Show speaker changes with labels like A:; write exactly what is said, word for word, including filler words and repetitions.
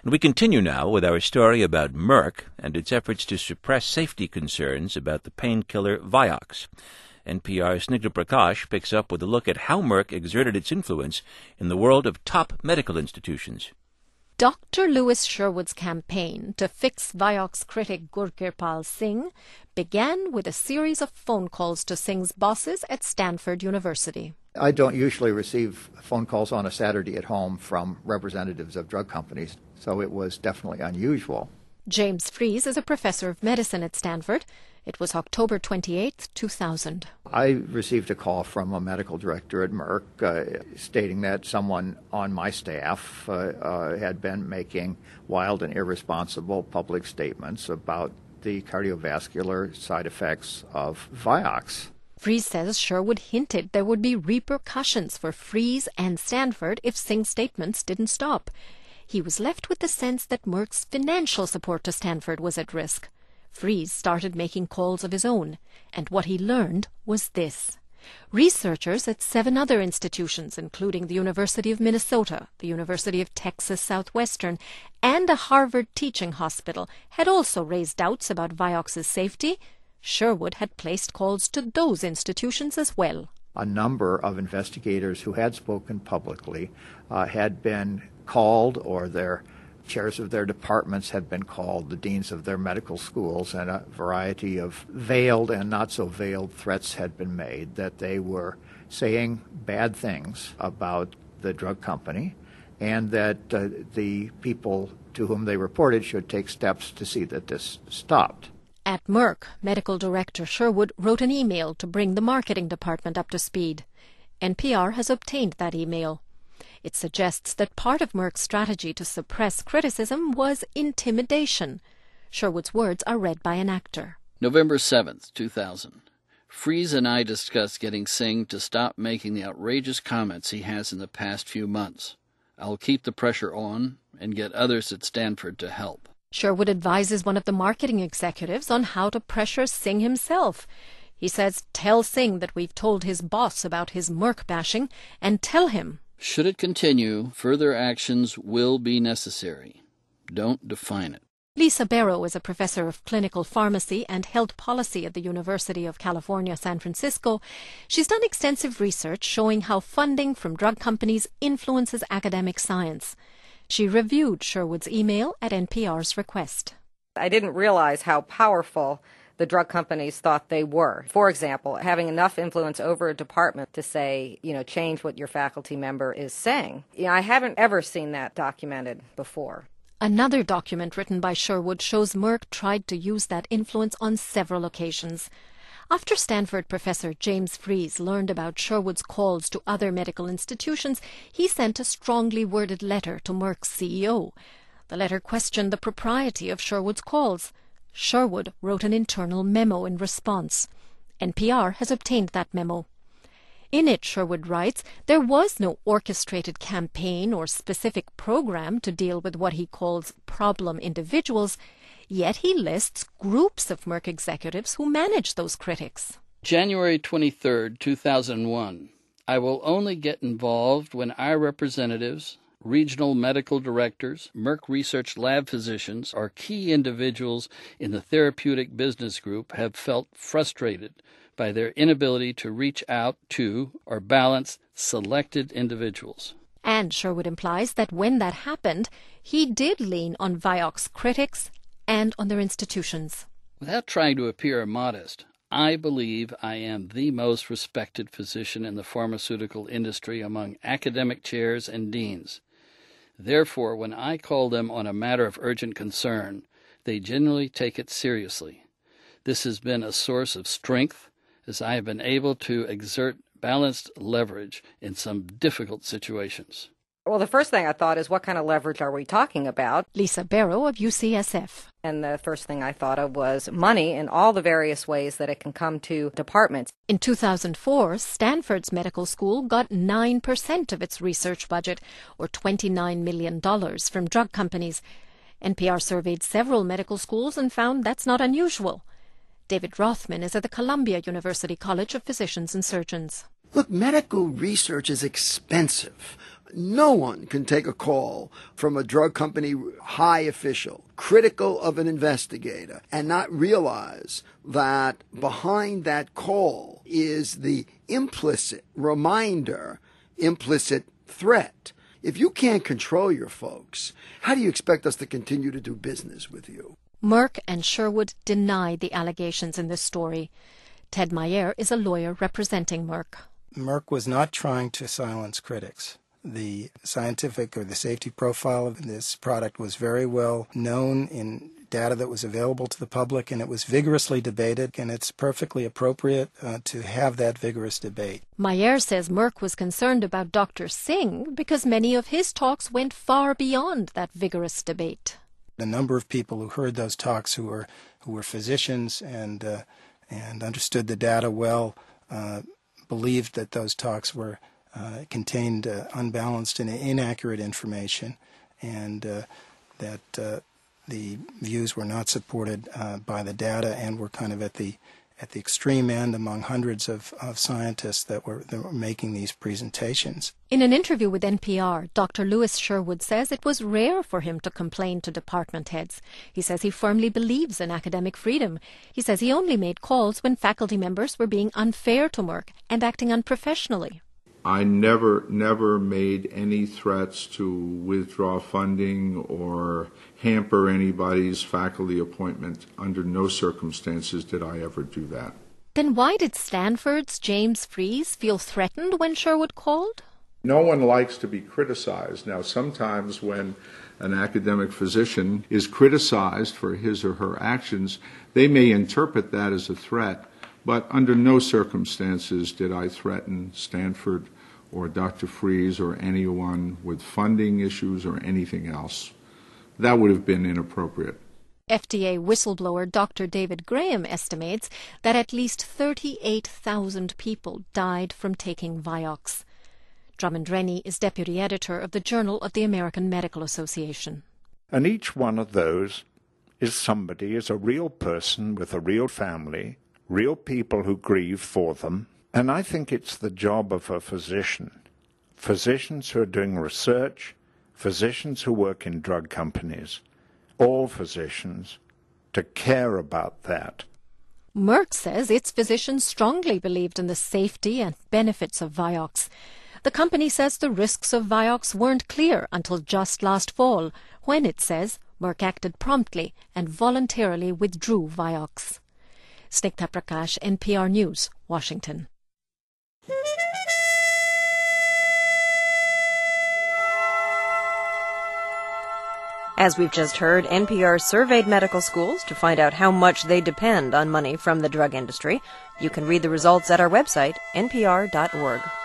A: And we continue now with our story about Merck and its efforts to suppress safety concerns about the painkiller Vioxx. N P R's Snigdha Prakash picks up with a look at how Merck exerted its influence in the world of top medical institutions.
B: Doctor Louis Sherwood's campaign to fix Vioxx critic Gurkirpal Singh began with a series of phone calls to Singh's bosses at Stanford University.
C: I don't usually receive phone calls on a Saturday at home from representatives of drug companies, so it was definitely unusual.
B: James Fries is a professor of medicine at Stanford. It was October twenty-eighth, two thousand.
C: I received a call from a medical director at Merck uh, stating that someone on my staff uh, uh, had been making wild and irresponsible public statements about the cardiovascular side effects of Vioxx.
B: Fries says Sherwood hinted there would be repercussions for Fries and Stanford if Singh's statements didn't stop. He was left with the sense that Merck's financial support to Stanford was at risk. Fries started making calls of his own, and what he learned was this. Researchers at seven other institutions, including the University of Minnesota, the University of Texas Southwestern, and a Harvard teaching hospital, had also raised doubts about Vioxx's safety. Sherwood had placed calls to those institutions as well.
C: A number of investigators who had spoken publicly uh, had been called, or their chairs of their departments had been called, the deans of their medical schools, and a variety of veiled and not so veiled threats had been made that they were saying bad things about the drug company, and that uh, the people to whom they reported should take steps to see that this stopped.
B: At Merck, Medical Director Sherwood wrote an email to bring the marketing department up to speed. N P R has obtained that email. It suggests that part of Merck's strategy to suppress criticism was intimidation. Sherwood's words are read by an actor.
D: November seventh, two thousand. Fries and I discussed getting Singh to stop making the outrageous comments he has in the past few months. I'll keep the pressure on and get others at Stanford to help.
B: Sherwood advises one of the marketing executives on how to pressure Singh himself. He says, tell Singh that we've told his boss about his Merck bashing, and tell him,
D: should it continue, further actions will be necessary. Don't define it.
B: Lisa Barrow is a professor of clinical pharmacy and health policy at the University of California, San Francisco. She's done extensive research showing how funding from drug companies influences academic science. She reviewed Sherwood's email at N P R's request.
E: I didn't realize how powerful the drug companies thought they were. For example, having enough influence over a department to say, you know, change what your faculty member is saying. You know, I haven't ever seen that documented before.
B: Another document written by Sherwood shows Merck tried to use that influence on several occasions. After Stanford professor James Fries learned about Sherwood's calls to other medical institutions, he sent a strongly worded letter to Merck's C E O. The letter questioned the propriety of Sherwood's calls. Sherwood wrote an internal memo in response. N P R has obtained that memo. In it, Sherwood writes, there was no orchestrated campaign or specific program to deal with what he calls problem individuals, yet he lists groups of Merck executives who manage those critics.
D: January twenty-third, two thousand one. I will only get involved when our representatives, regional medical directors, Merck Research Lab physicians, or key individuals in the therapeutic business group have felt frustrated by their inability to reach out to or balance selected individuals.
B: And Sherwood implies that when that happened, he did lean on Vioxx critics and on their institutions.
D: Without trying to appear modest, I believe I am the most respected physician in the pharmaceutical industry among academic chairs and deans. Therefore, when I call them on a matter of urgent concern, they generally take it seriously. This has been a source of strength, as I have been able to exert balanced leverage in some difficult situations.
E: Well, the first thing I thought is, what kind of leverage are we talking about?
B: Lisa Barrow of U C S F.
E: And the first thing I thought of was money in all the various ways that it can come to departments.
B: In two thousand four, Stanford's medical school got nine percent of its research budget, or twenty-nine million dollars, from drug companies. N P R surveyed several medical schools and found that's not unusual. David Rothman is at the Columbia University College of Physicians and Surgeons.
F: Look, medical research is expensive. No one can take a call from a drug company high official, critical of an investigator, and not realize that behind that call is the implicit reminder, implicit threat. If you can't control your folks, how do you expect us to continue to do business with you?
B: Merck and Sherwood denied the allegations in this story. Ted Mayer is a lawyer representing Merck.
G: Merck was not trying to silence critics. The scientific or the safety profile of this product was very well known in data that was available to the public, and it was vigorously debated, and it's perfectly appropriate uh, to have that vigorous debate.
B: Mayer says Merck was concerned about Doctor Singh because many of his talks went far beyond that vigorous debate.
G: The number of people who heard those talks who were who were physicians and uh, and understood the data well uh, believed that those talks were uh, contained uh, unbalanced and inaccurate information, and uh, that uh, the views were not supported uh, by the data and were kind of at the at the extreme end among hundreds of, of scientists that were, that were making these presentations.
B: In an interview with N P R, Doctor Lewis Sherwood says it was rare for him to complain to department heads. He says he firmly believes in academic freedom. He says he only made calls when faculty members were being unfair to Merck and acting unprofessionally.
H: I never, never made any threats to withdraw funding or hamper anybody's faculty appointment. Under no circumstances did I ever do that.
B: Then why did Stanford's James Fries feel threatened when Sherwood called?
H: No one likes to be criticized. Now, sometimes when an academic physician is criticized for his or her actions, they may interpret that as a threat. But under no circumstances did I threaten Stanford or Doctor Fries or anyone with funding issues or anything else. That would have been inappropriate.
B: F D A whistleblower Doctor David Graham estimates that at least thirty-eight thousand people died from taking Vioxx. Drummond Rennie is deputy editor of the Journal of the American Medical Association.
I: And each one of those is somebody, is a real person with a real family, real people who grieve for them. And I think it's the job of a physician, physicians who are doing research, physicians who work in drug companies, all physicians, to care about that.
B: Merck says its physicians strongly believed in the safety and benefits of Vioxx. The company says the risks of Vioxx weren't clear until just last fall, when it says Merck acted promptly and voluntarily withdrew Vioxx. Snigdha Prakash, N P R News, Washington.
J: As we've just heard, N P R surveyed medical schools to find out how much they depend on money from the drug industry. You can read the results at our website, N P R dot org.